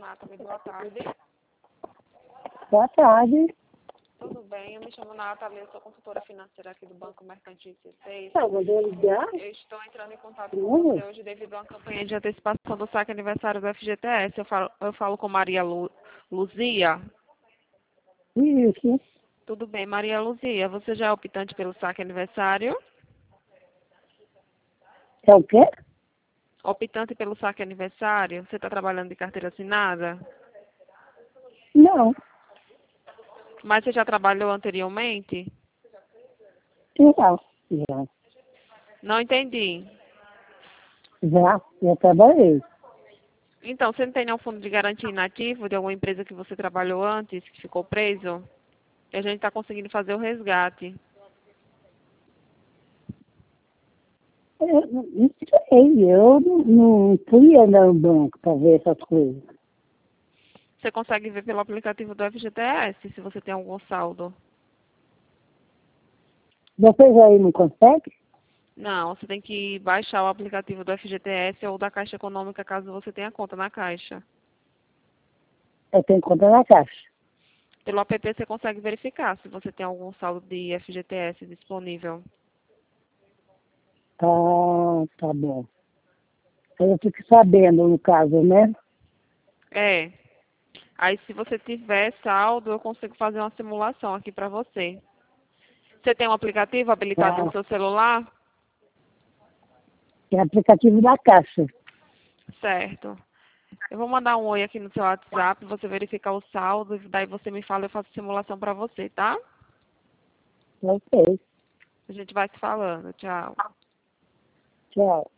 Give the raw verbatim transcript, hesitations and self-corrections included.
Nathalie, boa tarde. Boa tarde. Tudo bem? Eu me chamo Nathalie, eu sou consultora financeira aqui do Banco Mercantil C seis. Salvador ligar? Eu estou entrando em contato com você hoje devido a uma campanha de antecipação do saque aniversário do F G T S. Eu falo, eu falo com Maria Lu, Luzia. Isso. Tudo bem, Maria Luzia, você já é optante pelo saque aniversário? É o quê? Optante pelo saque aniversário? Você está trabalhando de carteira assinada? Não. Mas você já trabalhou anteriormente? Não. Já. Não entendi. Já. Já trabalhei. Então, você não tem nenhum fundo de garantia inativo de alguma empresa que você trabalhou antes, que ficou preso? E a gente está conseguindo fazer o resgate. Eu não sei. Eu não, não fui andar no banco para ver essas coisas. Você consegue ver pelo aplicativo do F G T S se você tem algum saldo. Vocês aí não conseguem? Não, você tem que baixar o aplicativo do F G T S ou da Caixa Econômica caso você tenha conta na Caixa. Eu tenho conta na caixa. Pelo app você consegue verificar se você tem algum saldo de F G T S disponível. Ah, tá bom. Eu fico sabendo, no caso, né? É. Aí se você tiver saldo, eu consigo fazer uma simulação aqui para você. Você tem um aplicativo habilitado no Ah, seu celular? é aplicativo da caixa. Certo. Eu vou mandar um oi aqui no seu WhatsApp, você verificar o saldo, daí você me fala, eu faço simulação para você, tá? Ok. A gente vai se falando. Tchau. Tchau.